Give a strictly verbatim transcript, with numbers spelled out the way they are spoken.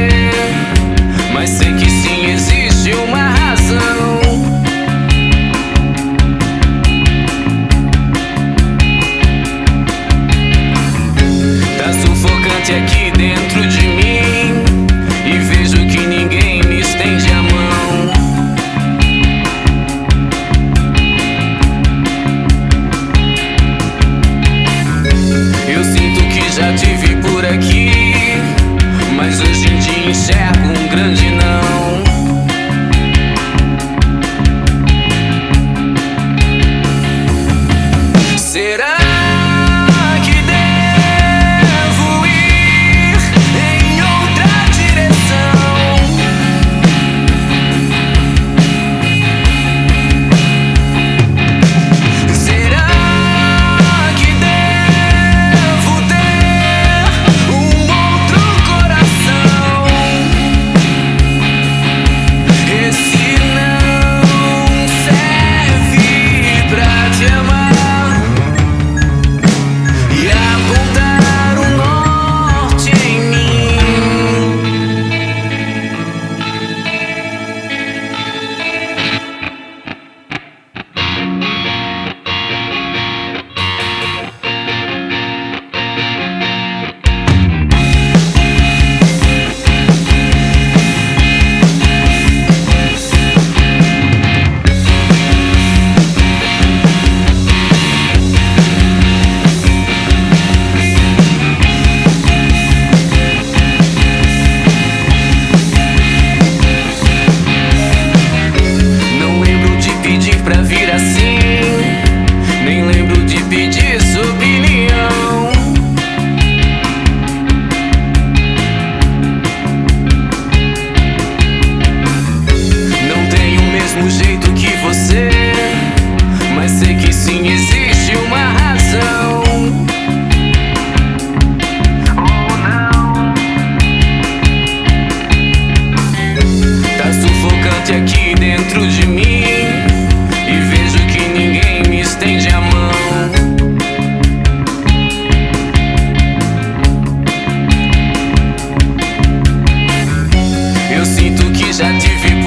mas sei que sim existe uma razão. Tá sufocante aqui dentro de mim e vejo que ninguém me estende a mão. Eu sinto que já te vi por aqui, mas hoje em dia enxergo um grande não. Será que devo ir em outra direção? Será que devo ter um outro coração? Esse não serve pra te amar e apontar o norte em mim. Não lembro de pedir pra vir assim, nem lembro de pedir sua opinião. Não tenho o mesmo jeito que você, mas sei que sim existe uma razão. Ou não. Tá sufocante aqui dentro de mim e vejo que ninguém me estende a mão. Eu sinto que já te vi